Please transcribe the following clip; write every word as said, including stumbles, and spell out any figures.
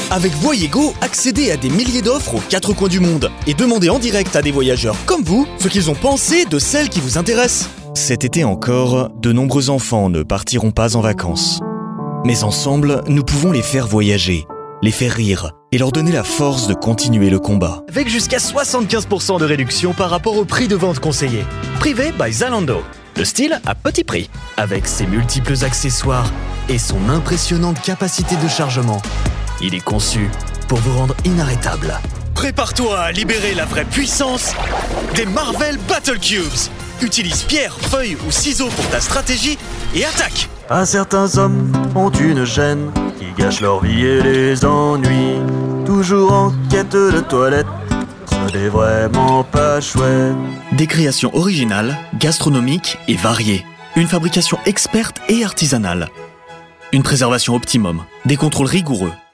Avec Voyego, accédez à des milliers d'offres aux quatre coins du monde et demandez en direct à des voyageurs comme vous ce qu'ils ont pensé de celles qui vous intéressent. Cet été encore, de nombreux enfants ne partiront pas en vacances. Mais ensemble, nous pouvons les faire voyager, les faire rire et leur donner la force de continuer le combat. Avec jusqu'à soixante-quinze pour cent de réduction par rapport au prix de vente conseillé. Privé by Zalando. Le style à petit prix, avec ses multiples accessoires et son impressionnante capacité de chargement. Il est conçu pour vous rendre inarrêtable. Prépare-toi à libérer la vraie puissance des Marvel Battle Cubes. Utilise pierre, feuille ou ciseaux pour ta stratégie et attaque. Ah, certains hommes ont une gêne qui gâche leur vie et les ennuis. Toujours en quête de toilette, ce n'est vraiment pas chouette. Des créations originales, gastronomiques et variées. Une fabrication experte et artisanale. Une préservation optimum. Des contrôles rigoureux.